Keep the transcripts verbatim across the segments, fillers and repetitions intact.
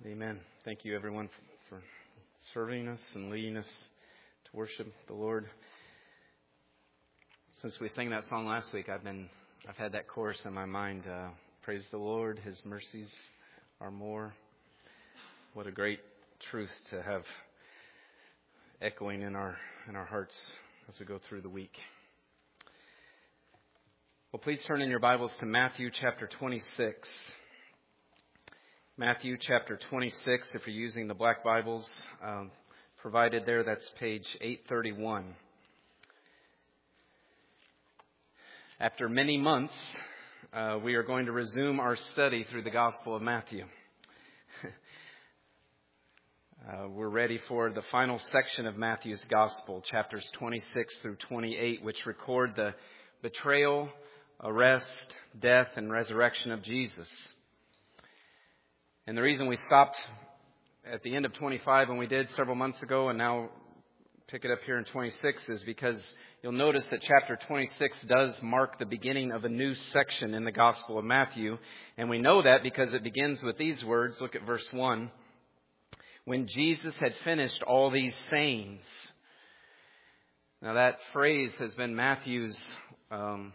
Amen. Thank you, everyone, for serving us and leading us to worship the Lord. Since we sang that song last week, I've been I've had that chorus in my mind. Uh, Praise the Lord, His mercies are more. What a great truth to have echoing in our in our hearts as we go through the week. Well, please turn in your Bibles to Matthew chapter twenty-six. Matthew chapter twenty-six, if you're using the black Bibles um, provided there, that's page eight thirty-one. After many months, uh, we are going to resume our study through the Gospel of Matthew. uh, we're ready for the final section of Matthew's Gospel, chapters twenty-six through twenty-eight, which record the betrayal, arrest, death, and resurrection of Jesus. And the reason we stopped at the end of twenty-five when we did several months ago and now pick it up here in twenty-six is because you'll notice that chapter twenty-six does mark the beginning of a new section in the Gospel of Matthew. And we know that because it begins with these words. Look at verse one. When Jesus had finished all these sayings. Now that phrase has been Matthew's um,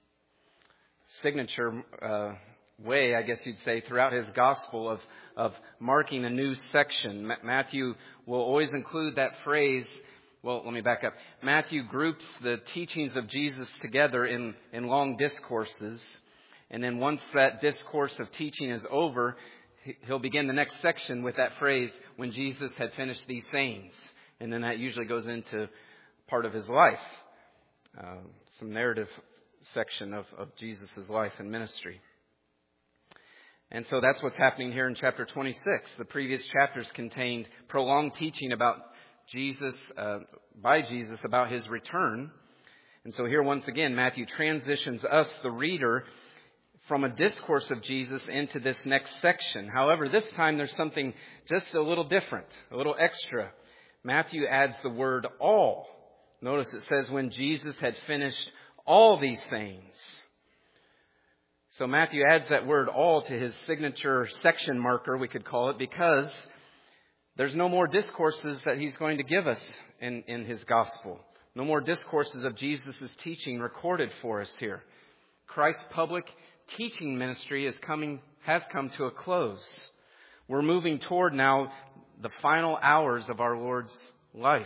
signature uh way, I guess you'd say, throughout his gospel of, of marking a new section. Ma- Matthew will always include that phrase. Well, let me back up. Matthew groups the teachings of Jesus together in, in long discourses. And then once that discourse of teaching is over, he'll begin the next section with that phrase, when Jesus had finished these sayings. And then that usually goes into part of his life. Uh, some narrative section of, of Jesus' life and ministry. And so that's what's happening here in chapter twenty-six. The previous chapters contained prolonged teaching about Jesus, uh, by Jesus about his return. And so here once again, Matthew transitions us, the reader, from a discourse of Jesus into this next section. However, this time there's something just a little different, a little extra. Matthew adds the word all. Notice it says, when Jesus had finished all these sayings. So Matthew adds that word all to his signature section marker, we could call it, because there's no more discourses that he's going to give us in, in his gospel. No more discourses of Jesus' teaching recorded for us here. Christ's public teaching ministry is coming, has come to a close. We're moving toward now the final hours of our Lord's life.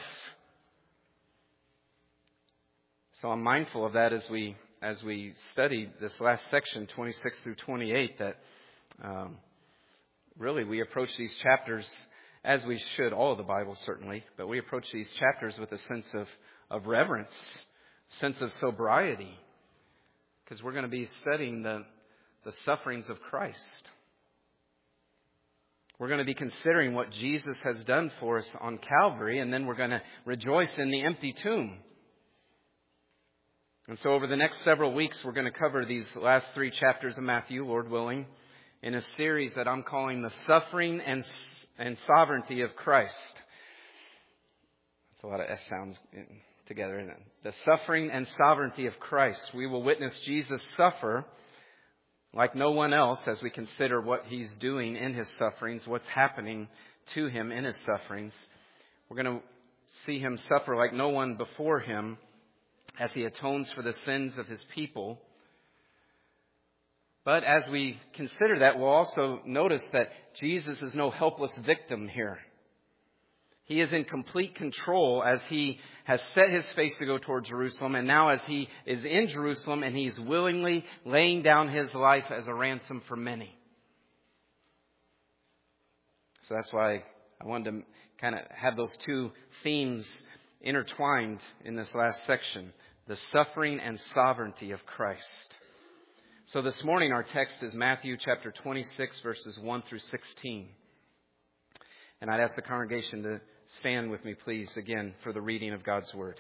So I'm mindful of that as we As we study this last section, twenty-six through twenty-eight, that um, really we approach these chapters, as we should, all of the Bible certainly, but we approach these chapters with a sense of, of reverence, sense of sobriety, because we're going to be studying the, the sufferings of Christ. We're going to be considering what Jesus has done for us on Calvary, and then we're going to rejoice in the empty tomb. And so over the next several weeks, we're going to cover these last three chapters of Matthew, Lord willing, in a series that I'm calling The Suffering and and Sovereignty of Christ. That's a lot of S sounds together, isn't it? The Suffering and Sovereignty of Christ. We will witness Jesus suffer like no one else as we consider what He's doing in His sufferings, what's happening to Him in His sufferings. We're going to see Him suffer like no one before Him, as He atones for the sins of His people. But as we consider that, we'll also notice that Jesus is no helpless victim here. He is in complete control as He has set His face to go toward Jerusalem. And now as He is in Jerusalem and He's willingly laying down His life as a ransom for many. So that's why I wanted to kind of have those two themes intertwined in this last section. The suffering and sovereignty of Christ. So this morning our text is Matthew chapter twenty-six, verses one through sixteen. And I'd ask the congregation to stand with me, please, again, for the reading of God's Word.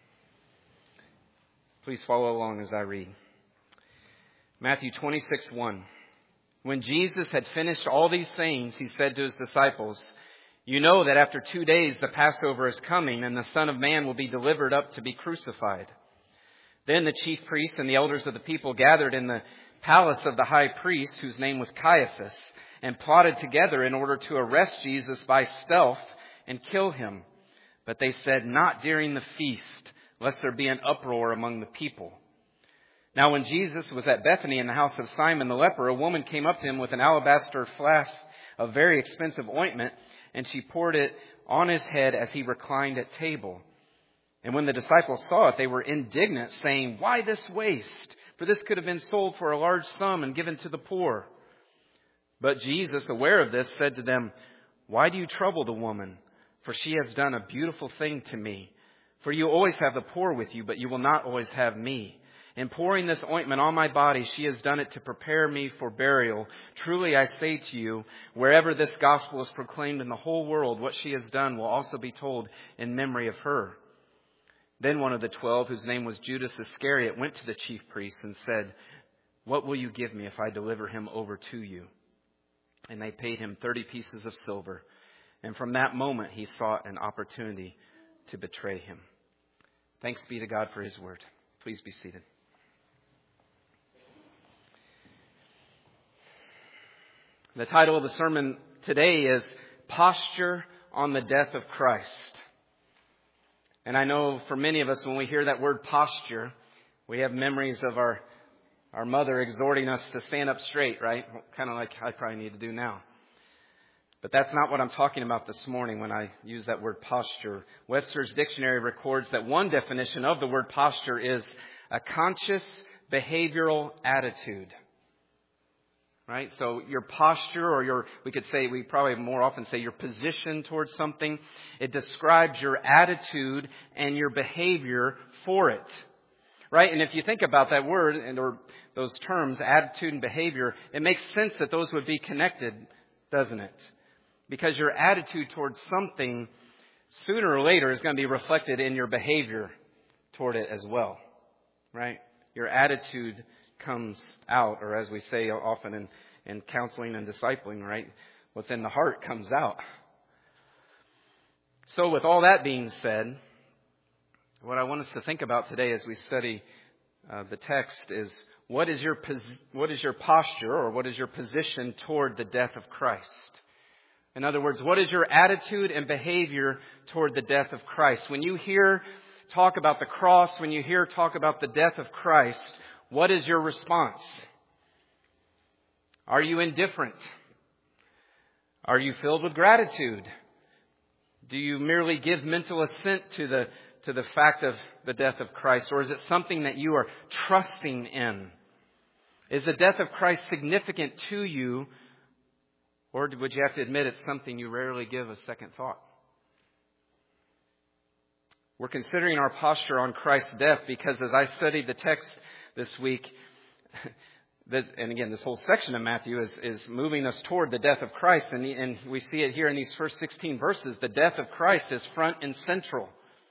Please follow along as I read. Matthew twenty-six, one. When Jesus had finished all these sayings, He said to His disciples, "You know that after two days the Passover is coming, and the Son of Man will be delivered up to be crucified." Then the chief priests and the elders of the people gathered in the palace of the high priest, whose name was Caiaphas, and plotted together in order to arrest Jesus by stealth and kill him. But they said, "Not during the feast, lest there be an uproar among the people." Now when Jesus was at Bethany in the house of Simon the leper, a woman came up to him with an alabaster flask of very expensive ointment, and she poured it on his head as he reclined at table. And when the disciples saw it, they were indignant, saying, "Why this waste? For this could have been sold for a large sum and given to the poor." But Jesus, aware of this, said to them, "Why do you trouble the woman? For she has done a beautiful thing to me. For you always have the poor with you, but you will not always have me. In pouring this ointment on my body, she has done it to prepare me for burial. Truly I say to you, wherever this gospel is proclaimed in the whole world, what she has done will also be told in memory of her." Then one of the twelve, whose name was Judas Iscariot, went to the chief priests and said, "What will you give me if I deliver him over to you?" And they paid him thirty pieces of silver. And from that moment he sought an opportunity to betray him. Thanks be to God for his word. Please be seated. The title of the sermon today is Posture on the Death of Christ. And I know for many of us, when we hear that word posture, we have memories of our, our mother exhorting us to stand up straight, right? Kind of like I probably need to do now. But that's not what I'm talking about this morning when I use that word posture. Webster's dictionary records that one definition of the word posture is a conscious behavioral attitude. Right? So your posture, or your, we could say, we probably more often say your position towards something. It describes your attitude and your behavior for it. Right? And if you think about that word and or those terms, attitude and behavior, it makes sense that those would be connected, doesn't it? Because your attitude towards something sooner or later is going to be reflected in your behavior toward it as well. Right? Your attitude comes out, or as we say often in, in counseling and discipling, right? What's in the heart comes out. So with all that being said, what I want us to think about today as we study uh, the text is what is your pos- what is your posture, or what is your position toward the death of Christ? In other words, what is your attitude and behavior toward the death of Christ? When you hear talk about the cross, when you hear talk about the death of Christ, what is your response? Are you indifferent? Are you filled with gratitude? Do you merely give mental assent to the to the fact of the death of Christ? Or is it something that you are trusting in? Is the death of Christ significant to you? Or would you have to admit it's something you rarely give a second thought? We're considering our posture on Christ's death because as I studied the text this week, this, and again, this whole section of Matthew is, is moving us toward the death of Christ. And, the, and we see it here in these first sixteen verses. The death of Christ is front and central.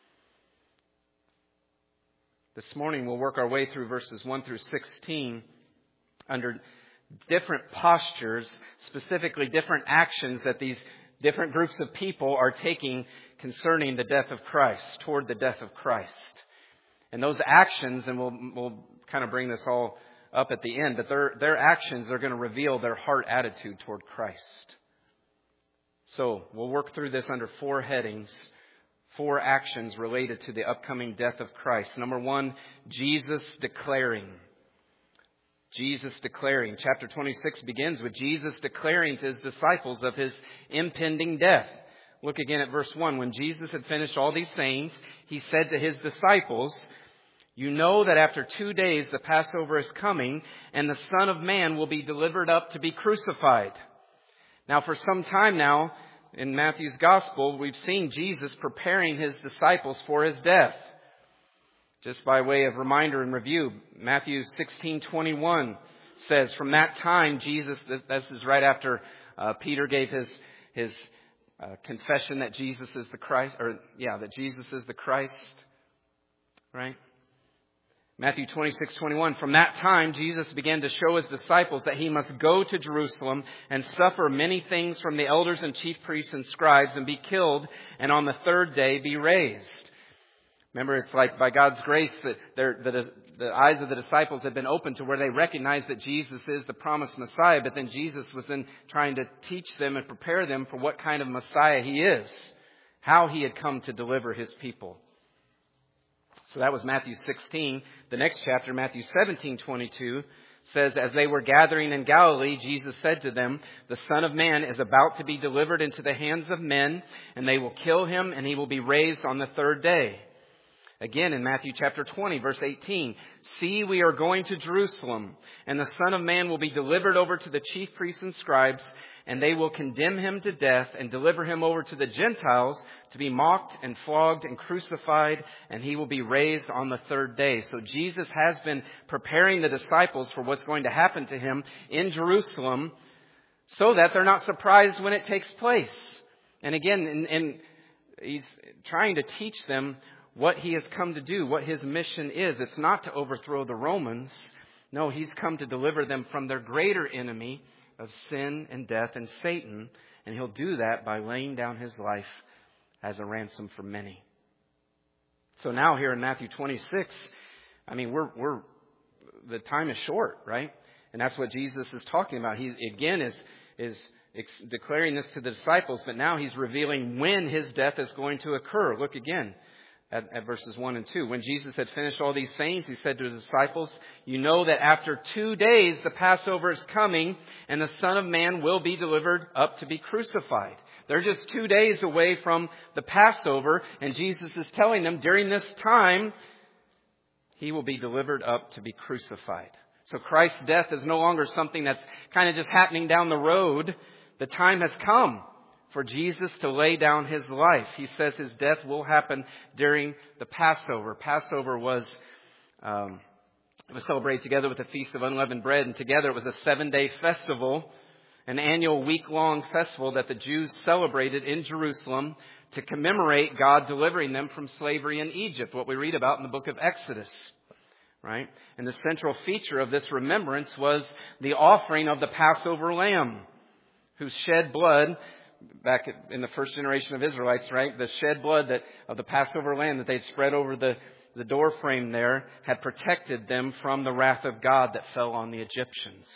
This morning we'll work our way through verses one through sixteen under different postures, specifically different actions that these different groups of people are taking concerning the death of Christ, toward the death of Christ. And those actions, and we'll, we'll kind of bring this all up at the end, but their, their actions are going to reveal their heart attitude toward Christ. So we'll work through this under four headings, four actions related to the upcoming death of Christ. Number one, Jesus declaring. Jesus declaring. Chapter twenty-six begins with Jesus declaring to his disciples of his impending death. Look again at verse one. When Jesus had finished all these sayings, he said to his disciples, "You know that after two days the Passover is coming, and the Son of Man will be delivered up to be crucified." Now, for some time now, in Matthew's Gospel, we've seen Jesus preparing his disciples for his death. Just by way of reminder and review, Matthew sixteen twenty-one says, "From that time, Jesus," this is right after uh, Peter gave his his uh, confession that Jesus is the Christ, or yeah, that Jesus is the Christ, right? Matthew twenty-six twenty-one, "From that time, Jesus began to show his disciples that he must go to Jerusalem and suffer many things from the elders and chief priests and scribes and be killed, and on the third day be raised." Remember, it's like by God's grace that the, the eyes of the disciples had been opened to where they recognized that Jesus is the promised Messiah. But then Jesus was then trying to teach them and prepare them for what kind of Messiah He is, how He had come to deliver His people. So that was Matthew sixteen. The next chapter, Matthew seventeen twenty-two, says, as they were gathering in Galilee, Jesus said to them, the Son of Man is about to be delivered into the hands of men, and they will kill Him, and He will be raised on the third day. Again, in Matthew chapter twenty, verse eighteen, see, we are going to Jerusalem, and the Son of Man will be delivered over to the chief priests and scribes, and they will condemn Him to death and deliver Him over to the Gentiles to be mocked and flogged and crucified, and He will be raised on the third day. So Jesus has been preparing the disciples for what's going to happen to Him in Jerusalem so that they're not surprised when it takes place. And again, and, and He's trying to teach them what He has come to do, what His mission is. It's not to overthrow the Romans. No, He's come to deliver them from their greater enemy of sin and death and Satan. And He'll do that by laying down His life as a ransom for many. So now here in Matthew twenty-six, I mean, we're, we're, the time is short, right? And that's what Jesus is talking about. He again is, is declaring this to the disciples, but now He's revealing when His death is going to occur. Look again. At, at verses one and two. When Jesus had finished all these sayings, He said to His disciples, you know that after two days the Passover is coming, and the Son of Man will be delivered up to be crucified. They're just two days away from the Passover, and Jesus is telling them during this time, He will be delivered up to be crucified. So Christ's death is no longer something that's kind of just happening down the road. The time has come for Jesus to lay down His life. He says His death will happen during the Passover. Passover was um, it was celebrated together with the Feast of Unleavened Bread, and together it was a seven-day festival, an annual week-long festival that the Jews celebrated in Jerusalem to commemorate God delivering them from slavery in Egypt, what we read about in the book of Exodus. Right? And the central feature of this remembrance was the offering of the Passover lamb, whose shed blood, back in the first generation of Israelites, right? The shed blood that of the Passover lamb that they'd spread over the, the door frame there had protected them from the wrath of God that fell on the Egyptians.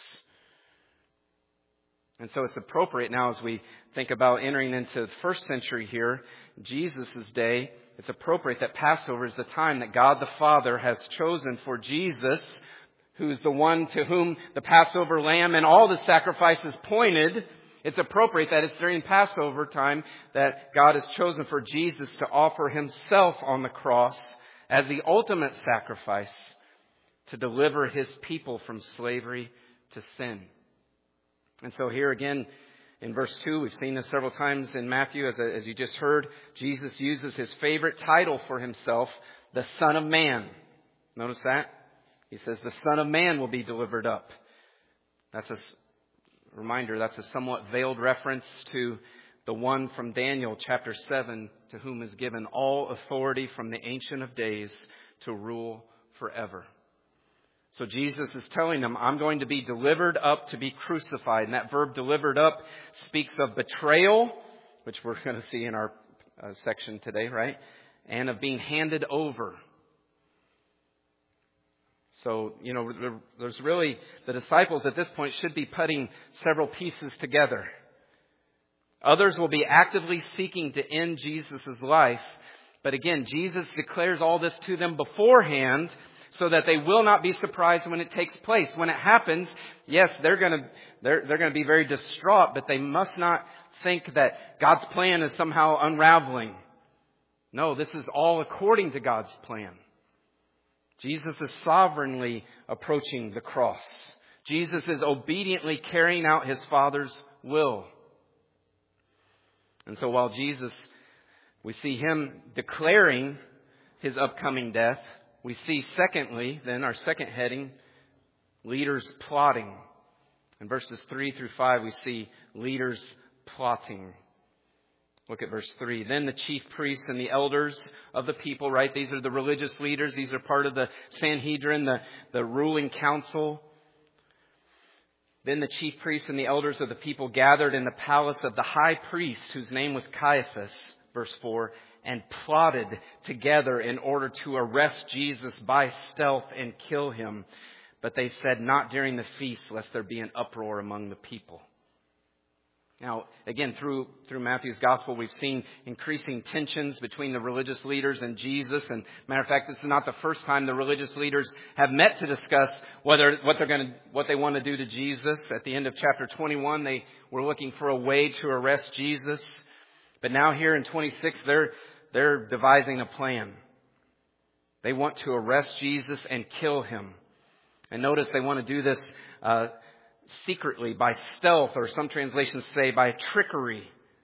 And so it's appropriate now as we think about entering into the first century here, Jesus' day, it's appropriate that Passover is the time that God the Father has chosen for Jesus, who's the one to whom the Passover lamb and all the sacrifices pointed. It's appropriate that it's during Passover time that God has chosen for Jesus to offer Himself on the cross as the ultimate sacrifice to deliver His people from slavery to sin. And so here again in verse two, we've seen this several times in Matthew, as, as you just heard, Jesus uses His favorite title for Himself, the Son of Man. Notice that? He says the Son of Man will be delivered up. That's a reminder, that's a somewhat veiled reference to the one from Daniel chapter seven, to whom is given all authority from the Ancient of Days to rule forever. So Jesus is telling them, I'm going to be delivered up to be crucified. And that verb delivered up speaks of betrayal, which we're going to see in our uh, section today, right? And of being handed over. So, you know, there's really, the disciples at this point should be putting several pieces together. Others will be actively seeking to end Jesus' life. But again, Jesus declares all this to them beforehand so that they will not be surprised when it takes place. When it happens, yes, they're going to, they're, they're going to be very distraught, but they must not think that God's plan is somehow unraveling. No, this is all according to God's plan. Jesus is sovereignly approaching the cross. Jesus is obediently carrying out His Father's will. And so while Jesus, we see Him declaring His upcoming death, we see secondly, then our second heading, leaders plotting. In verses three through five, we see leaders plotting. Look at verse three. Then the chief priests and the elders of the people, right? These are the religious leaders. These are part of the Sanhedrin, the, the ruling council. Then the chief priests and the elders of the people gathered in the palace of the high priest, whose name was Caiaphas, verse four, and plotted together in order to arrest Jesus by stealth and kill him. But they said, not during the feast, lest there be an uproar among the people. Now, again, through through Matthew's gospel, we've seen increasing tensions between the religious leaders and Jesus. And matter of fact, this is not the first time the religious leaders have met to discuss whether what they're going to what they want to do to Jesus. At the end of chapter twenty-one, they were looking for a way to arrest Jesus. But now here in twenty-six, they're they're devising a plan. They want to arrest Jesus and kill him. And notice they want to do this uh, secretly, by stealth, or some translations say by trickery.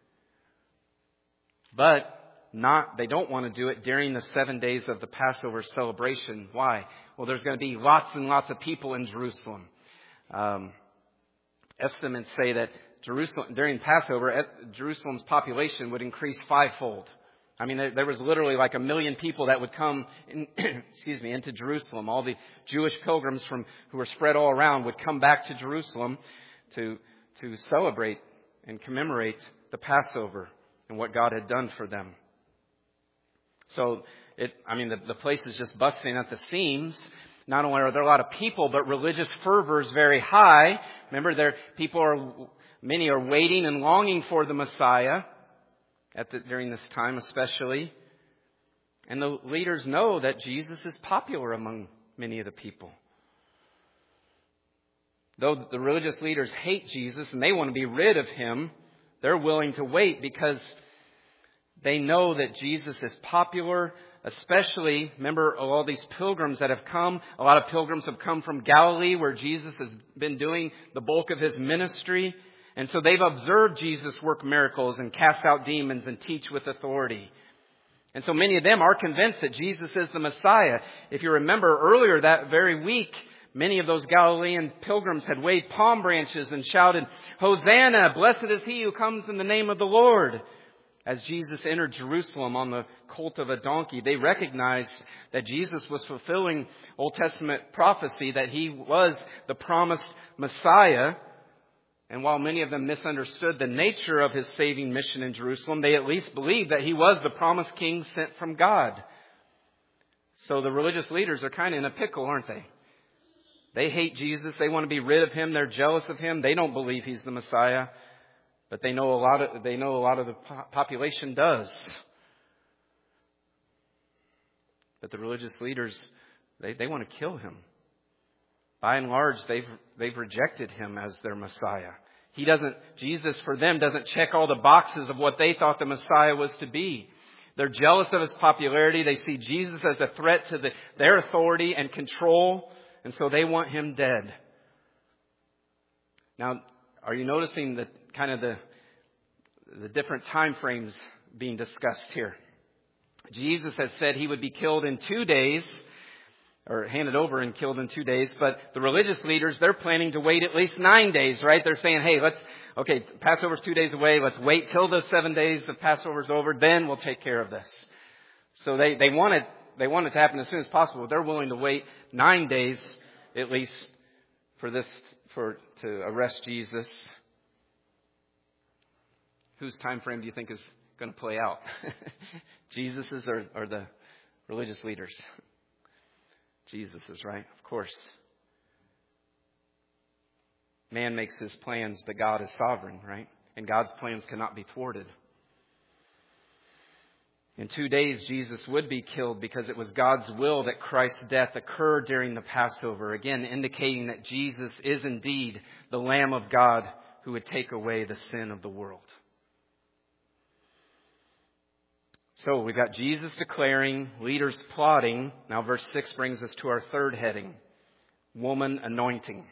But not, they don't want to do it during the seven days of the Passover celebration. Why? Well, there's going to be lots and lots of people in Jerusalem. Um, estimates say that Jerusalem during Passover, Jerusalem's population would increase fivefold. I mean, there was literally like a million people that would come, in, excuse me, into Jerusalem. All the Jewish pilgrims from who were spread all around would come back to Jerusalem to to celebrate and commemorate the Passover and what God had done for them. So, it, I mean, the, the place is just busting at the seams. Not only are there a lot of people, but religious fervor is very high. Remember, there people are many are waiting and longing for the Messiah. At the, during this time especially. And the leaders know that Jesus is popular among many of the people. Though the religious leaders hate Jesus and they want to be rid of him, they're willing to wait because they know that Jesus is popular. Especially, remember all these pilgrims that have come. A lot of pilgrims have come from Galilee where Jesus has been doing the bulk of his ministry. And so they've observed Jesus work miracles and cast out demons and teach with authority. And so many of them are convinced that Jesus is the Messiah. If you remember earlier that very week, many of those Galilean pilgrims had waved palm branches and shouted, "Hosanna, blessed is he who comes in the name of the Lord." As Jesus entered Jerusalem on the colt of a donkey, they recognized that Jesus was fulfilling Old Testament prophecy, that he was the promised Messiah. And while many of them misunderstood the nature of his saving mission in Jerusalem, they at least believed that he was the promised king sent from God. So the religious leaders are kind of in a pickle, aren't they? They hate Jesus. They want to be rid of him. They're jealous of him. They don't believe he's the Messiah. But they know a lot of, they know a lot of the population does. But the religious leaders, they, they want to kill him. By and large, they've they've rejected him as their Messiah. He doesn't, Jesus for them doesn't check all the boxes of what they thought the Messiah was to be. They're jealous of his popularity. They see Jesus as a threat to the, their authority and control. And so they want him dead. Now, are you noticing the kind of the, the different time frames being discussed here? Jesus has said he would be killed in two days. Or handed over and killed in two days. But the religious leaders, they're planning to wait at least nine days, right? They're saying, hey, let's, okay, Passover's two days away. Let's wait till the seven days of Passover's over. Then we'll take care of this. So they, they want it, they want it to happen as soon as possible. They're willing to wait nine days at least for this, for, to arrest Jesus. Whose time frame do you think is going to play out? Jesus's or, or the religious leaders? Jesus is, right? Of course. Man makes his plans, but God is sovereign, right? And God's plans cannot be thwarted. In two days, Jesus would be killed because it was God's will that Christ's death occurred during the Passover. Again, indicating that Jesus is indeed the Lamb of God who would take away the sin of the world. So we've got Jesus declaring, leaders plotting. Now verse six brings us to our third heading. Woman anointing.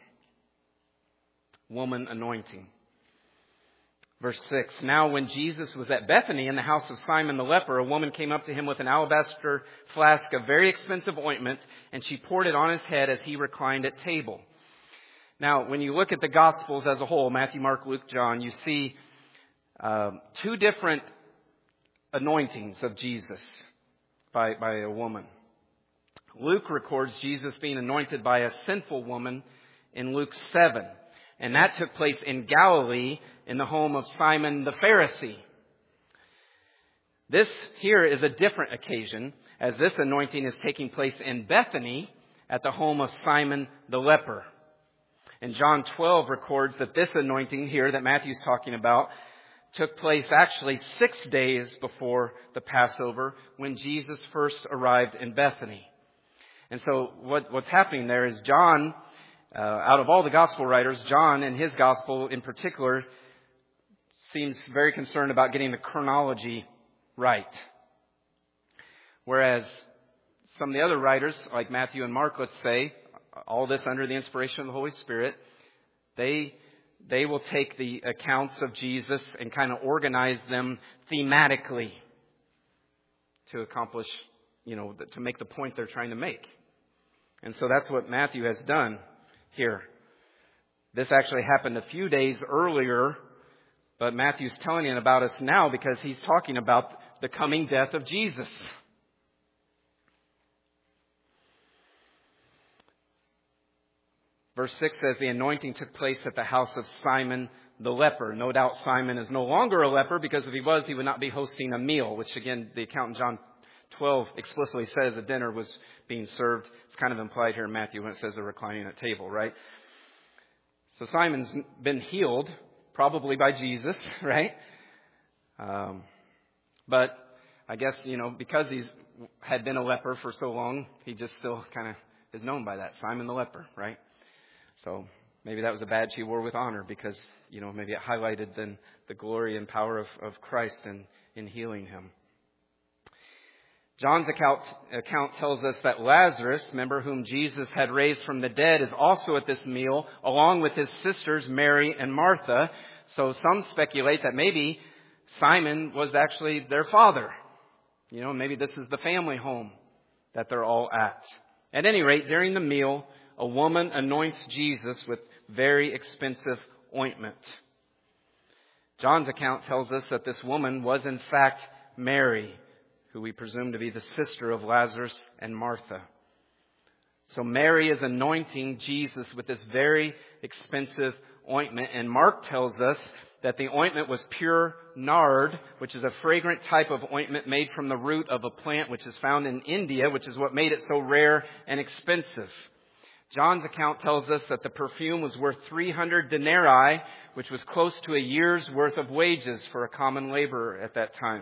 Woman anointing. Verse six. Now when Jesus was at Bethany in the house of Simon the leper, a woman came up to him with an alabaster flask of very expensive ointment, and she poured it on his head as he reclined at table. Now when you look at the Gospels as a whole, Matthew, Mark, Luke, John, you see uh, two different anointings of Jesus by, by a woman. Luke records Jesus being anointed by a sinful woman in Luke seven. And that took place in Galilee in the home of Simon the Pharisee. This here is a different occasion, as this anointing is taking place in Bethany at the home of Simon the leper. And John twelve records that this anointing here that Matthew's talking about took place actually six days before the Passover when Jesus first arrived in Bethany. And so what, what's happening there is John, uh, out of all the gospel writers, John in his gospel in particular seems very concerned about getting the chronology right. Whereas some of the other writers, like Matthew and Mark, let's say, all this under the inspiration of the Holy Spirit, they they will take the accounts of Jesus and kind of organize them thematically to accomplish, you know, to make the point they're trying to make. And so that's what Matthew has done here. This actually happened a few days earlier, but Matthew's telling it about us now because he's talking about the coming death of Jesus. Verse six says, the anointing took place at the house of Simon the leper. No doubt Simon is no longer a leper, because if he was, he would not be hosting a meal, which again, the account in John twelve explicitly says a dinner was being served. It's kind of implied here in Matthew when it says they're reclining at table, right? So Simon's been healed, probably by Jesus, right? Um, but I guess, you know, because he's had been a leper for so long, he just still kind of is known by that, Simon the leper, right? So maybe that was a badge he wore with honor because, you know, maybe it highlighted then the glory and power of, of Christ in, in healing him. John's account, account tells us that Lazarus, remember, whom Jesus had raised from the dead, is also at this meal, along with his sisters Mary and Martha. So some speculate that maybe Simon was actually their father. You know, maybe this is the family home that they're all at. At any rate, during the meal, a woman anoints Jesus with very expensive ointment. John's account tells us that this woman was in fact Mary, who we presume to be the sister of Lazarus and Martha. So Mary is anointing Jesus with this very expensive ointment. And Mark tells us that the ointment was pure nard, which is a fragrant type of ointment made from the root of a plant which is found in India, which is what made it so rare and expensive. John's account tells us that the perfume was worth three hundred denarii, which was close to a year's worth of wages for a common laborer at that time.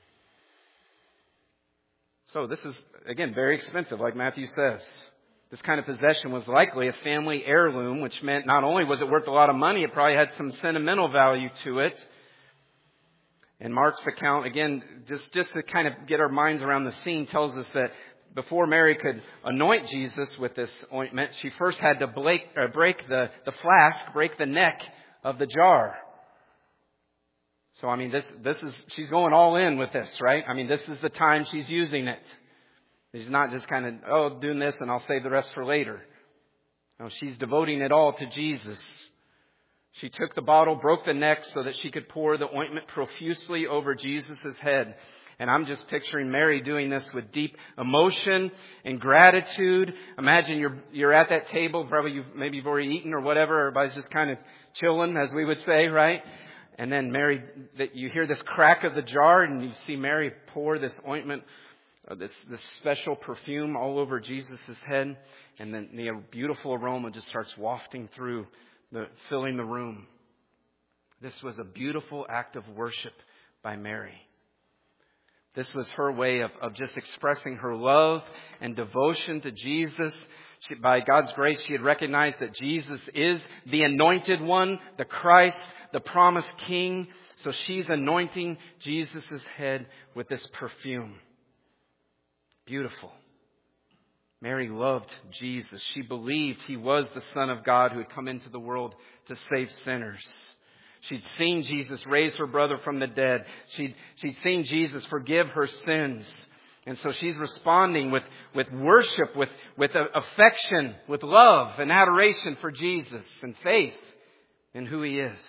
So this is, again, very expensive, like Matthew says. This kind of possession was likely a family heirloom, which meant not only was it worth a lot of money, it probably had some sentimental value to it. And Mark's account, again, just, just to kind of get our minds around the scene, tells us that before Mary could anoint Jesus with this ointment, she first had to break, uh, break the, the flask, break the neck of the jar. So, I mean, this, this is, she's going all in with this, right? I mean, this is the time she's using it. She's not just kind of, oh, doing this and I'll save the rest for later. No, she's devoting it all to Jesus. She took the bottle, broke the neck so that she could pour the ointment profusely over Jesus' head. And I'm just picturing Mary doing this with deep emotion and gratitude. Imagine you're you're at that table, probably you've maybe you've already eaten or whatever. Everybody's just kind of chilling, as we would say, right? And then Mary, that you hear this crack of the jar, and you see Mary pour this ointment, uh, this this special perfume all over Jesus' head, and then the beautiful aroma just starts wafting through, the filling the room. This was a beautiful act of worship by Mary. This was her way of, of just expressing her love and devotion to Jesus. She, by God's grace, she had recognized that Jesus is the anointed one, the Christ, the promised King. So she's anointing Jesus' head with this perfume. Beautiful. Mary loved Jesus. She believed he was the Son of God who had come into the world to save sinners. She'd seen Jesus raise her brother from the dead. She'd, she'd seen Jesus forgive her sins. And so she's responding with, with worship, with, with affection, with love and adoration for Jesus and faith in who he is.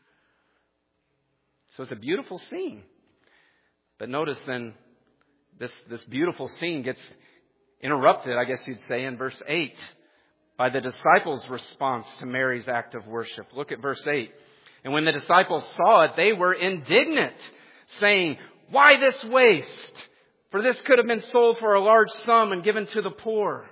So it's a beautiful scene. But notice then, this, this beautiful scene gets interrupted, I guess you'd say, in verse eight by the disciples' response to Mary's act of worship. Look at verse eight. And when the disciples saw it, they were indignant, saying, why this waste? For this could have been sold for a large sum and given to the poor.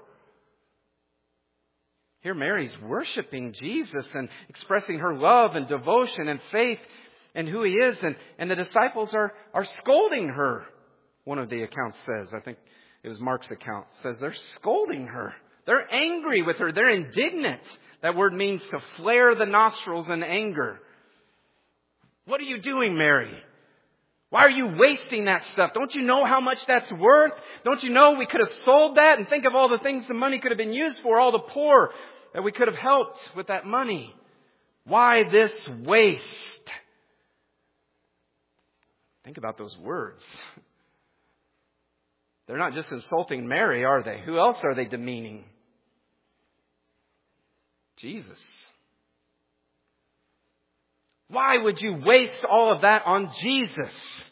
Here Mary's worshiping Jesus and expressing her love and devotion and faith in who He is. And, and the disciples are, are scolding her. One of the accounts says, I think it was Mark's account, says they're scolding her. They're angry with her. They're indignant. That word means to flare the nostrils in anger. What are you doing, Mary? Why are you wasting that stuff? Don't you know how much that's worth? Don't you know we could have sold that and think of all the things the money could have been used for, all the poor that we could have helped with that money? Why this waste? Think about those words. They're not just insulting Mary, are they? Who else are they demeaning? Jesus. Why would you waste all of that on Jesus?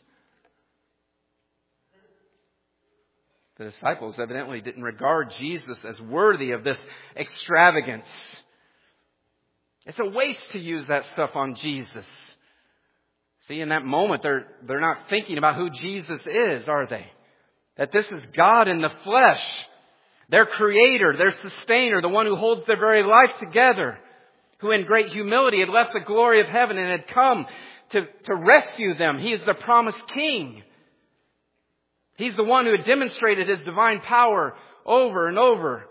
The disciples evidently didn't regard Jesus as worthy of this extravagance. It's a waste to use that stuff on Jesus. See, in that moment, they're, they're not thinking about who Jesus is, are they? That this is God in the flesh. Their creator, their sustainer, the one who holds their very life together. Who in great humility had left the glory of heaven and had come to, to rescue them. He is the promised King. He's the one who had demonstrated His divine power over and over.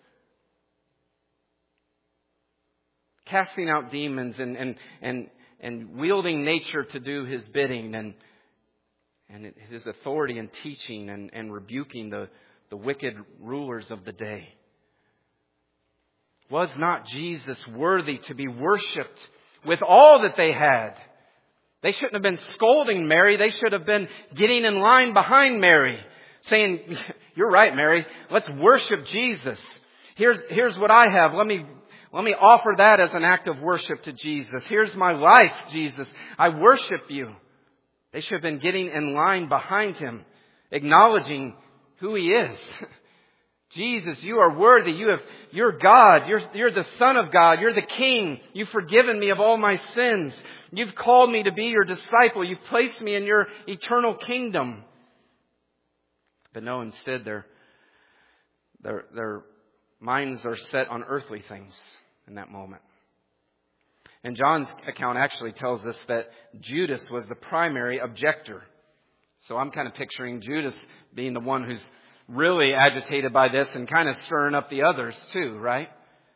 Casting out demons and, and, and, and wielding nature to do His bidding. And, and His authority in teaching and, and rebuking the, the wicked rulers of the day. Was not Jesus worthy to be worshipped with all that they had? They shouldn't have been scolding Mary. They should have been getting in line behind Mary, saying, "You're right, Mary. Let's worship Jesus. Here's, here's what I have. Let me, let me offer that as an act of worship to Jesus. Here's my life, Jesus. I worship you." They should have been getting in line behind Him, acknowledging who He is. Jesus, you are worthy. You have, you're God. You're, you're the Son of God. You're the King. You've forgiven me of all my sins. You've called me to be your disciple. You've placed me in your eternal kingdom. But no, instead their, their, their minds are set on earthly things in that moment. And John's account actually tells us that Judas was the primary objector. So I'm kind of picturing Judas being the one who's really agitated by this and kind of stirring up the others too, right?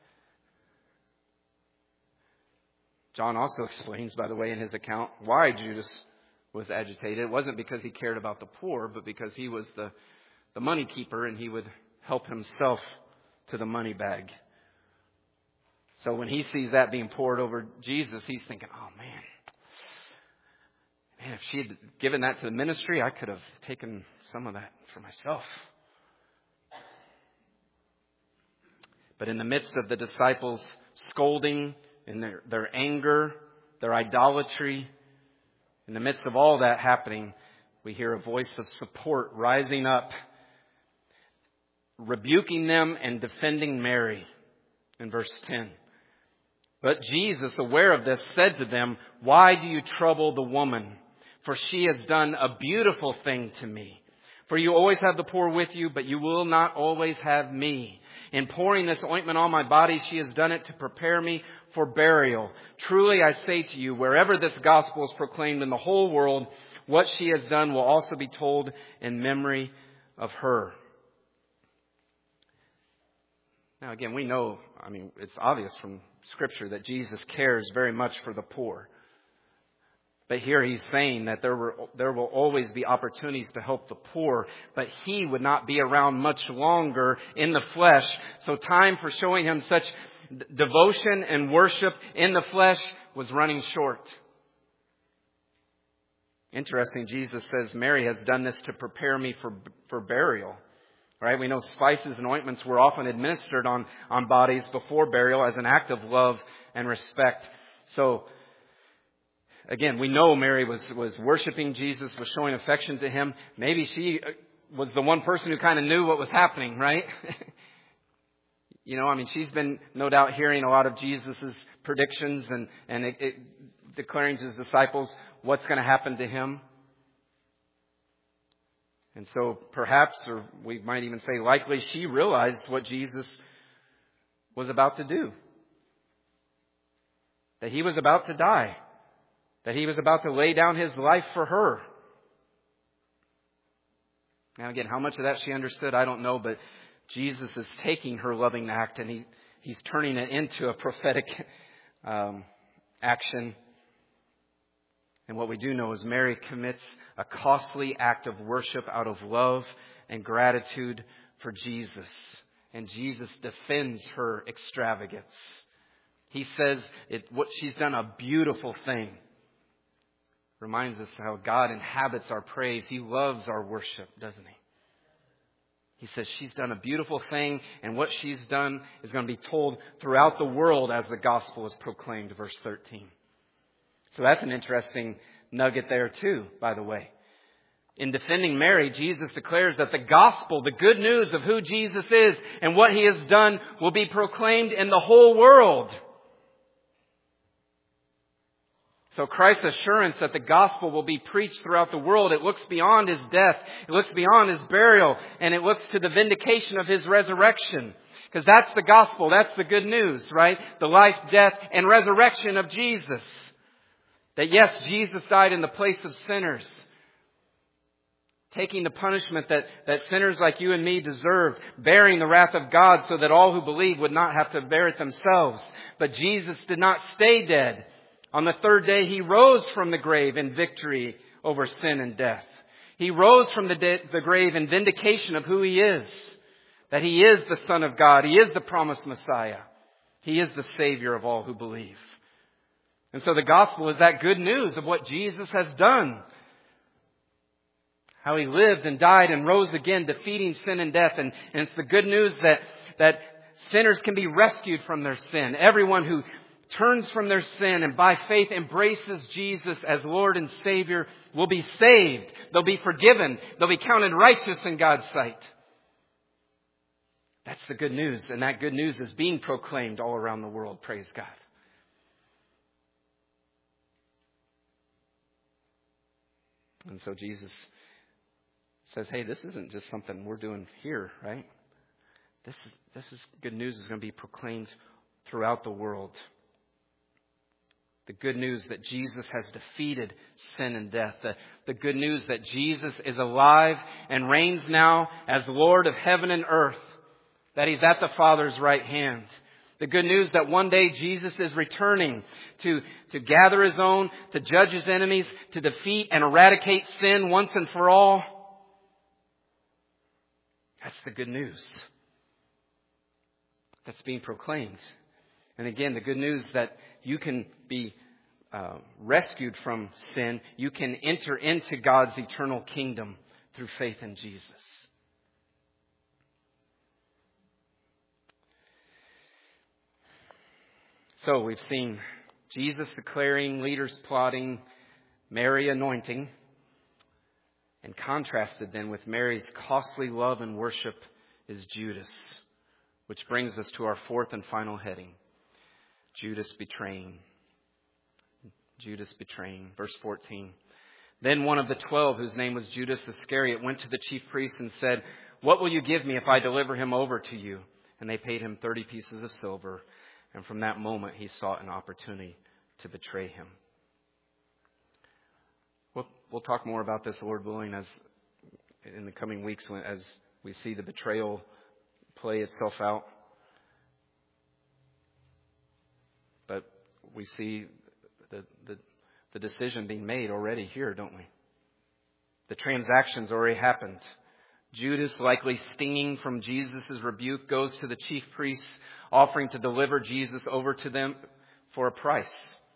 John also explains, by the way, in his account, why Judas was agitated. It wasn't because he cared about the poor, but because he was the, the money keeper and he would help himself to the money bag. So when he sees that being poured over Jesus, he's thinking, oh man, man, if she had given that to the ministry, I could have taken some of that for myself. But in the midst of the disciples scolding in their, their anger, their idolatry, in the midst of all that happening, we hear a voice of support rising up, rebuking them and defending Mary in verse ten. But Jesus, aware of this, said to them, "Why do you trouble the woman? For she has done a beautiful thing to me. For you always have the poor with you, but you will not always have me. In pouring this ointment on my body, she has done it to prepare me for burial. Truly I say to you, wherever this gospel is proclaimed in the whole world, what she has done will also be told in memory of her." Now again, we know, I mean, it's obvious from Scripture that Jesus cares very much for the poor. But here he's saying that there were, there will always be opportunities to help the poor, but he would not be around much longer in the flesh. So time for showing him such d- devotion and worship in the flesh was running short. Interesting, Jesus says, Mary has done this to prepare me for, for burial. Right? We know spices and ointments were often administered on, on bodies before burial as an act of love and respect. So, again, we know Mary was, was worshiping Jesus, was showing affection to him. Maybe she was the one person who kind of knew what was happening, right? You know, I mean, she's been no doubt hearing a lot of Jesus' predictions and, and it, it, declaring to his disciples what's going to happen to him. And so perhaps, or we might even say likely, she realized what Jesus was about to do. That He was about to die. That He was about to lay down His life for her. Now again, how much of that she understood, I don't know, but Jesus is taking her loving act and he, He's turning it into a prophetic um, action. And what we do know is Mary commits a costly act of worship out of love and gratitude for Jesus. And Jesus defends her extravagance. He says it, what she's done a beautiful thing. Reminds us how God inhabits our praise. He loves our worship, doesn't He? He says she's done a beautiful thing, and what she's done is going to be told throughout the world as the gospel is proclaimed, verse thirteen. So that's an interesting nugget there too, by the way. In defending Mary, Jesus declares that the gospel, the good news of who Jesus is and what He has done, will be proclaimed in the whole world. So Christ's assurance that the gospel will be preached throughout the world, it looks beyond His death, it looks beyond His burial, and it looks to the vindication of His resurrection. Because that's the gospel, that's the good news, right? The life, death, and resurrection of Jesus. That yes, Jesus died in the place of sinners, taking the punishment that, that sinners like you and me deserved, bearing the wrath of God so that all who believe would not have to bear it themselves. But Jesus did not stay dead. On the third day, He rose from the grave in victory over sin and death. He rose from the, de- the grave in vindication of who He is. That He is the Son of God. He is the promised Messiah. He is the Savior of all who believe. And so the gospel is that good news of what Jesus has done. How He lived and died and rose again, defeating sin and death. And, and it's the good news that, that sinners can be rescued from their sin. Everyone who turns from their sin and by faith embraces Jesus as Lord and Savior will be saved. They'll be forgiven. They'll be counted righteous in God's sight. That's the good news. And that good news is being proclaimed all around the world. Praise God. And so Jesus says, hey, this isn't just something we're doing here, right? This, this is good news is going to be proclaimed throughout the world. The good news that Jesus has defeated sin and death. The, the good news that Jesus is alive and reigns now as Lord of heaven and earth. That He's at the Father's right hand. The good news that one day Jesus is returning to, to gather His own, to judge His enemies, to defeat and eradicate sin once and for all. That's the good news that's being proclaimed. And again, the good news that you can be uh, rescued from sin. You can enter into God's eternal kingdom through faith in Jesus. So we've seen Jesus declaring, leaders plotting, Mary anointing, and contrasted then with Mary's costly love and worship is Judas, which brings us to our fourth and final heading. Judas betraying. Judas betraying. Verse fourteen. Then one of the twelve, whose name was Judas Iscariot, went to the chief priests and said, "What will you give me if I deliver him over to you?" And they paid him thirty pieces of silver. And from that moment, he sought an opportunity to betray him. We'll, we'll talk more about this, Lord willing, as in the coming weeks when, as we see the betrayal play itself out. But we see the, the, the decision being made already here, don't we? The transaction's already happened. Judas, likely stinging from Jesus' rebuke, goes to the chief priests, offering to deliver Jesus over to them for a price.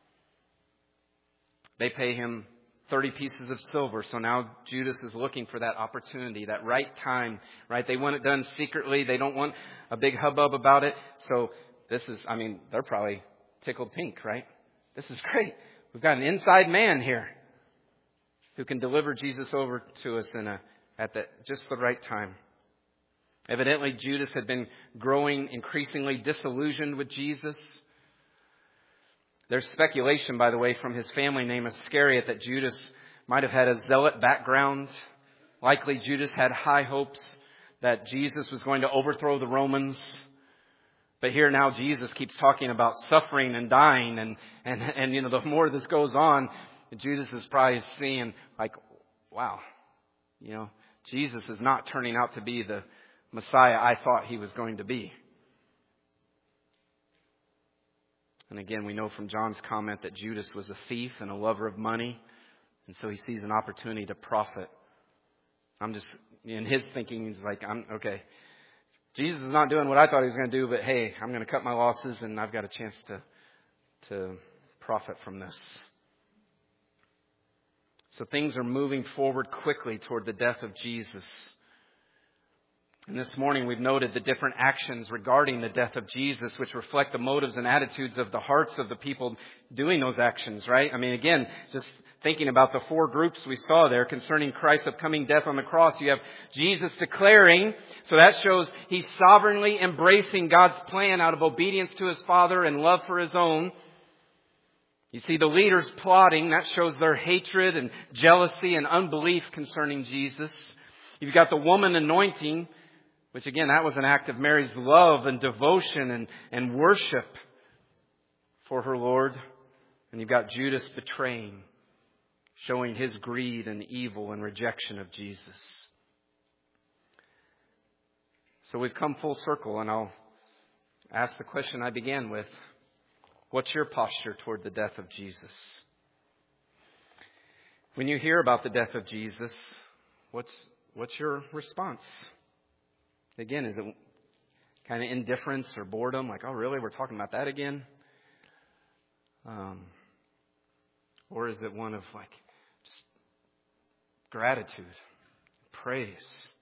They pay him thirty pieces of silver. So now Judas is looking for that opportunity, that right time, right? They want it done secretly. They don't want a big hubbub about it. So this is, I mean, they're probably tickled pink, right? This is great. We've got an inside man here who can deliver Jesus over to us in a at the, just the right time. Evidently, Judas had been growing increasingly disillusioned with Jesus. There's speculation, by the way, from his family name Iscariot that Judas might have had a zealot background, Likely Judas had high hopes that Jesus was going to overthrow the Romans. But here now Jesus keeps talking about suffering and dying. And, and, and you know, the more this goes on, Judas is probably seeing like, wow, you know, Jesus is not turning out to be the Messiah I thought he was going to be. And again, we know from John's comment that Judas was a thief and a lover of money. And so he sees an opportunity to profit. I'm just, in his thinking, he's like, I'm okay. Jesus is not doing what I thought he was going to do, but hey, I'm going to cut my losses and I've got a chance to, to profit from this. So things are moving forward quickly toward the death of Jesus. And this morning we've noted the different actions regarding the death of Jesus, which reflect the motives and attitudes of the hearts of the people doing those actions, right? I mean, again, just thinking about the four groups we saw there concerning Christ's upcoming death on the cross. You have Jesus declaring, so that shows he's sovereignly embracing God's plan out of obedience to his Father and love for his own. You see the leaders plotting, that shows their hatred and jealousy and unbelief concerning Jesus. You've got the woman anointing, which again, that was an act of Mary's love and devotion and, and worship for her Lord. And you've got Judas betraying, showing his greed and evil and rejection of Jesus. So we've come full circle, and I'll ask the question I began with. What's your posture toward the death of Jesus? When you hear about the death of Jesus, what's what's your response? Again, is it kind of indifference or boredom? Like, oh, really? We're talking about that again? Um, or is it one of like just gratitude, praise?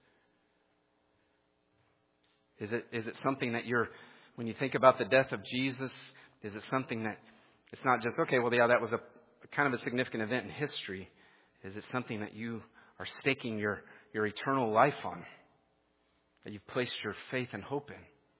Is it is it something that you're, when you think about the death of Jesus, is it something that it's not just, okay, well, yeah, that was a kind of a significant event in history. Is it something that you are staking your, your eternal life on? That you've placed your faith and hope in?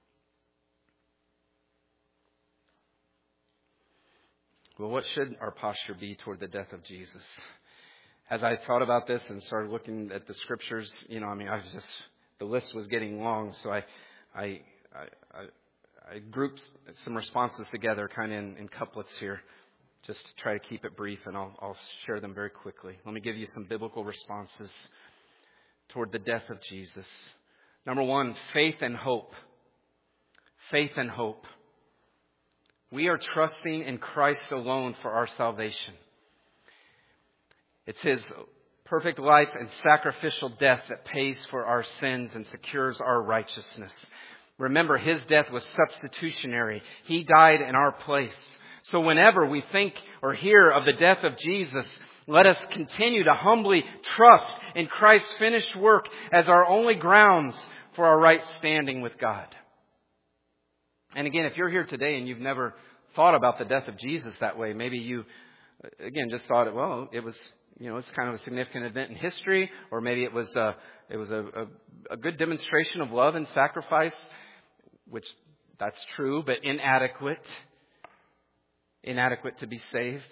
Well, what should our posture be toward the death of Jesus? As I thought about this and started looking at the scriptures, you know, I mean, I was just, the list was getting long, so I, I, I, I, I grouped some responses together, kind of in, in couplets here, just to try to keep it brief, and I'll, I'll share them very quickly. Let me give you some biblical responses toward the death of Jesus. Number one, faith and hope. Faith and hope. We are trusting in Christ alone for our salvation. It's His perfect life and sacrificial death that pays for our sins and secures our righteousness. Remember, His death was substitutionary. He died in our place. So whenever we think or hear of the death of Jesus, let us continue to humbly trust in Christ's finished work as our only grounds for our right standing with God. And again, if you're here today and you've never thought about the death of Jesus that way, maybe you, again, just thought, well, it was, you know, it's kind of a significant event in history, or maybe it was a, it was a, a, a good demonstration of love and sacrifice, which that's true, but inadequate, inadequate to be saved.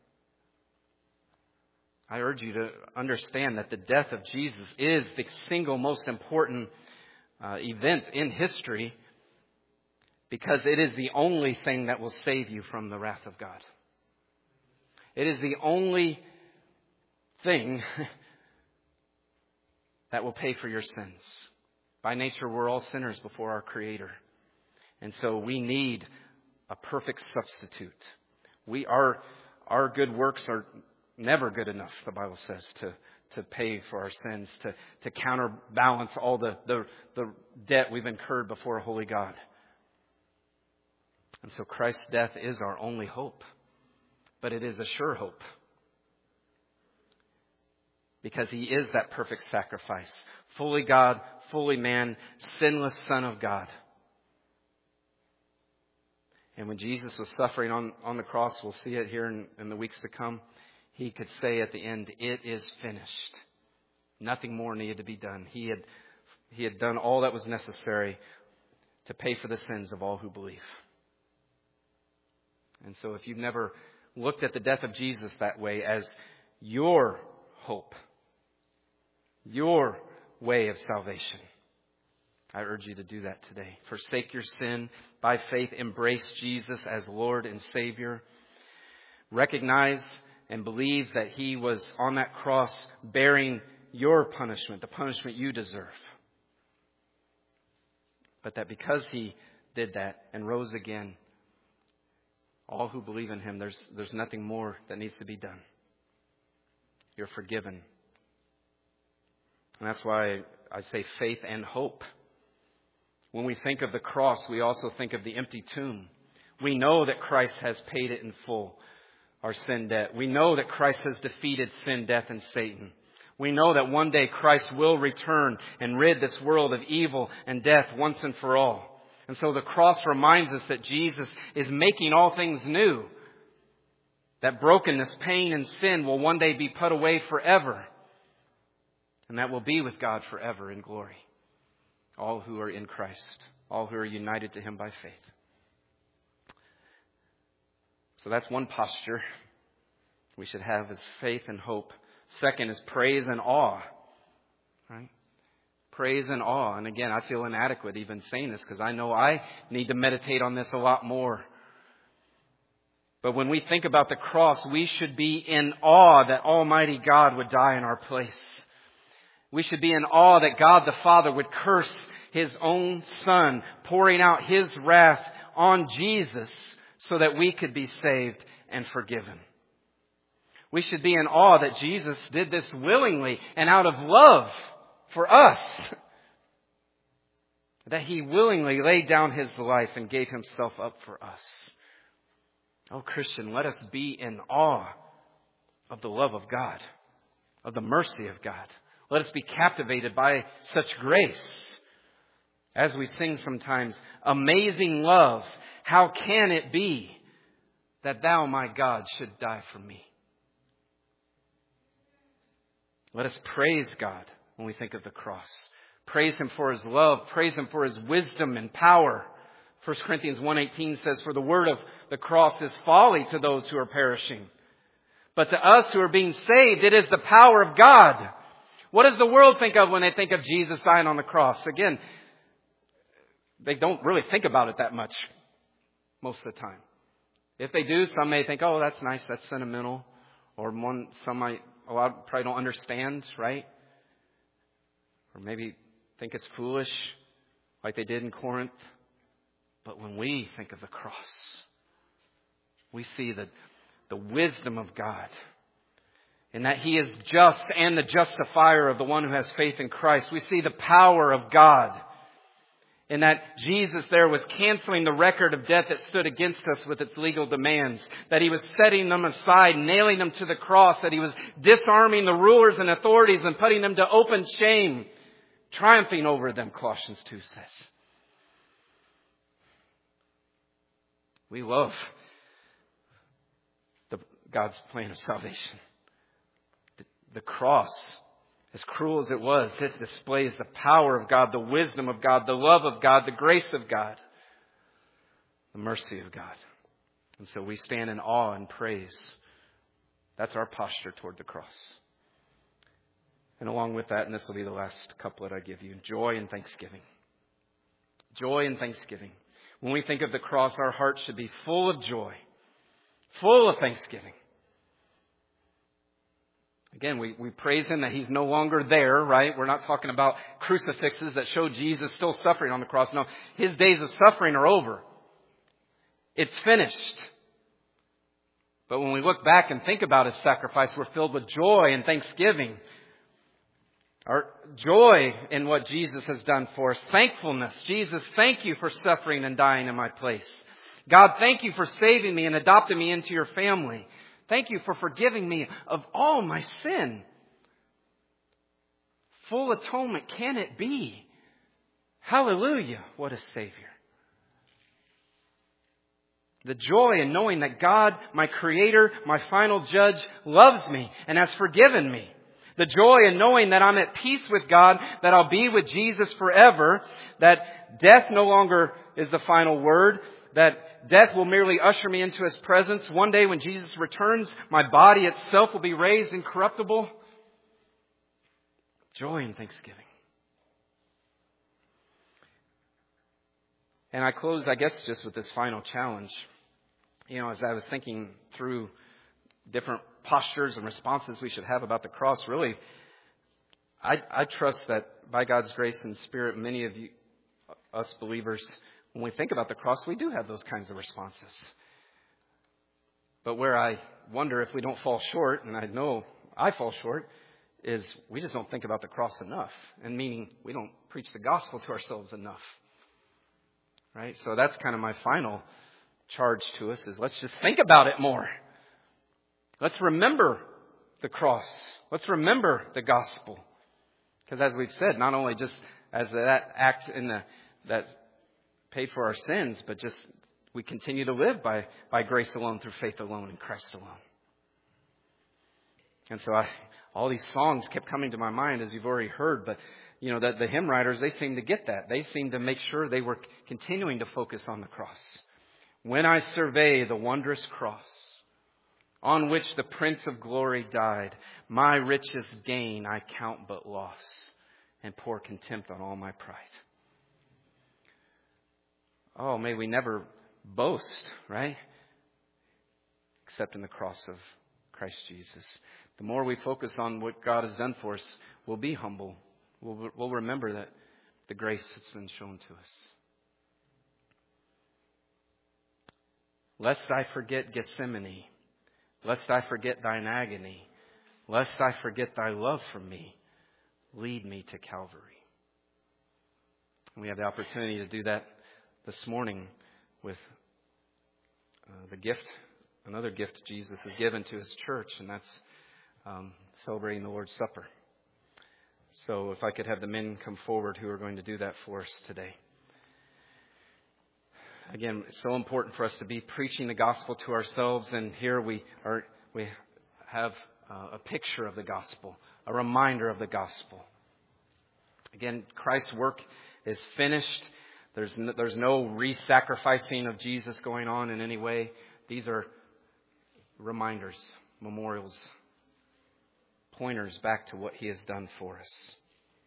I urge you to understand that the death of Jesus is the single most important uh, event in history, because it is the only thing that will save you from the wrath of God. It is the only thing that will pay for your sins. By nature, we're all sinners before our Creator. And so we need a perfect substitute. We are, our good works are never good enough, the Bible says, to, to pay for our sins, to, to counterbalance all the, the, the debt we've incurred before a holy God. And so Christ's death is our only hope. But it is a sure hope. Because He is that perfect sacrifice. Fully God, fully man, sinless Son of God. And when Jesus was suffering on, on the cross, we'll see it here in, in the weeks to come, He could say at the end, it is finished. Nothing more needed to be done. He had, he had done all that was necessary to pay for the sins of all who believe. And so if you've never looked at the death of Jesus that way as your hope, your way of salvation. I urge you to do that today. Forsake your sin. By faith, embrace Jesus as Lord and Savior. Recognize and believe that He was on that cross bearing your punishment, the punishment you deserve. But that because He did that and rose again, all who believe in Him, there's, there's nothing more that needs to be done. You're forgiven. And that's why I say faith and hope. When we think of the cross, we also think of the empty tomb. We know that Christ has paid it in full, our sin debt. We know that Christ has defeated sin, death, and Satan. We know that one day Christ will return and rid this world of evil and death once and for all. And so the cross reminds us that Jesus is making all things new. That brokenness, pain, and sin will one day be put away forever. And that will be with God forever in glory. All who are in Christ. All who are united to Him by faith. So that's one posture we should have, is faith and hope. Second is praise and awe. Right? Praise and awe. And again, I feel inadequate even saying this because I know I need to meditate on this a lot more. But when we think about the cross, we should be in awe that Almighty God would die in our place. We should be in awe that God the Father would curse His own Son, pouring out His wrath on Jesus so that we could be saved and forgiven. We should be in awe that Jesus did this willingly and out of love for us. That He willingly laid down His life and gave Himself up for us. Oh, Christian, let us be in awe of the love of God, of the mercy of God. Let us be captivated by such grace. As we sing sometimes, amazing love, how can it be that Thou, my God, should die for me? Let us praise God when we think of the cross. Praise Him for His love. Praise Him for His wisdom and power. First Corinthians one eighteen says, for the word of the cross is folly to those who are perishing. But to us who are being saved, it is the power of God. What does the world think of when they think of Jesus dying on the cross? Again, they don't really think about it that much most of the time. If they do, some may think, oh, that's nice, that's sentimental. Or one, some might, a lot probably don't understand, right? Or maybe think it's foolish, like they did in Corinth. But when we think of the cross, we see the, the wisdom of God. And that He is just and the justifier of the one who has faith in Christ. We see the power of God. And that Jesus there was canceling the record of debt that stood against us with its legal demands. That He was setting them aside, nailing them to the cross. That He was disarming the rulers and authorities and putting them to open shame. Triumphing over them, Colossians two says. We love the, God's plan of salvation. The cross, as cruel as it was, it displays the power of God, the wisdom of God, the love of God, the grace of God, the mercy of God. And so we stand in awe and praise. That's our posture toward the cross. And along with that, and this will be the last couplet I give you, joy and thanksgiving. Joy and thanksgiving. When we think of the cross, our hearts should be full of joy, full of thanksgiving. Again, we, we praise Him that He's no longer there, right? We're not talking about crucifixes that show Jesus still suffering on the cross. No, His days of suffering are over. It's finished. But when we look back and think about His sacrifice, we're filled with joy and thanksgiving. Our joy in what Jesus has done for us. Thankfulness. Jesus, thank You for suffering and dying in my place. God, thank You for saving me and adopting me into Your family. Thank You for forgiving me of all my sin. Full atonement can it be? Hallelujah. What a Savior. The joy in knowing that God, my Creator, my final Judge, loves me and has forgiven me. The joy in knowing that I'm at peace with God, that I'll be with Jesus forever, that death no longer is the final word, that death will merely usher me into His presence. One day when Jesus returns, my body itself will be raised incorruptible. Joy in thanksgiving. And I close, I guess, just with this final challenge. You know, as I was thinking through different postures and responses we should have about the cross, really, I, I trust that by God's grace and Spirit, many of you, us believers, when we think about the cross, we do have those kinds of responses. But where I wonder if we don't fall short, and I know I fall short, is we just don't think about the cross enough. And meaning we don't preach the gospel to ourselves enough. Right? So that's kind of my final charge to us is let's just think about it more. Let's remember the cross. Let's remember the gospel. Because as we've said, not only just as that act in the that paid for our sins, but just we continue to live by, by grace alone, through faith alone, in Christ alone. And so I, all these songs kept coming to my mind, as you've already heard, but you know, that the hymn writers, they seem to get that. They seem to make sure they were continuing to focus on the cross. When I survey the wondrous cross on which the Prince of Glory died, my richest gain I count but loss and pour contempt on all my pride. Oh, may we never boast, right? Except in the cross of Christ Jesus. The more we focus on what God has done for us, we'll be humble. We'll, we'll remember that the grace that's been shown to us. Lest I forget Gethsemane, lest I forget thine agony, lest I forget thy love for me, lead me to Calvary. And we have the opportunity to do that this morning with uh, the gift, another gift Jesus has given to His church, and that's um, celebrating the Lord's Supper. So if I could have the men come forward who are going to do that for us today. Again, it's so important for us to be preaching the gospel to ourselves, and here we are. We have uh, a picture of the gospel, a reminder of the gospel. Again, Christ's work is finished. There's no, there's no re-sacrificing of Jesus going on in any way. These are reminders, memorials, pointers back to what He has done for us.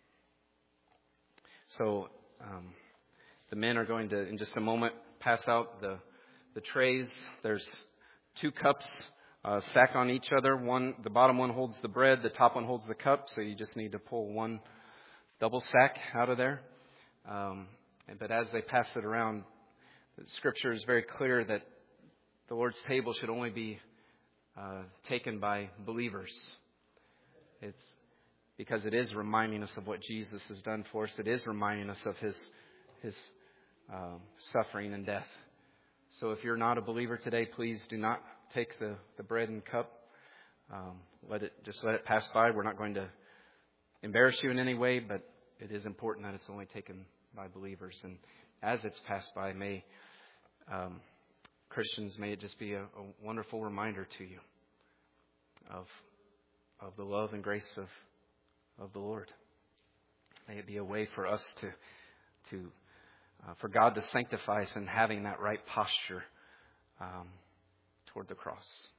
So um, the men are going to, in just a moment, pass out the the trays. There's two cups uh, stacked on each other. One, the bottom one holds the bread, the top one holds the cup. So you just need to pull one double sack out of there. Um, but as they pass it around, the Scripture is very clear that the Lord's table should only be uh, taken by believers. It's because it is reminding us of what Jesus has done for us. It is reminding us of His His um, suffering and death. So if you're not a believer today, please do not take the, the bread and cup. Um, let it just let it pass by. We're not going to embarrass you in any way, but it is important that it's only taken by believers. And as it's passed by, may um, Christians, may it just be a, a wonderful reminder to you of of the love and grace of of the Lord. May it be a way for us to to uh, for God to sanctify us in having that right posture um, toward the cross.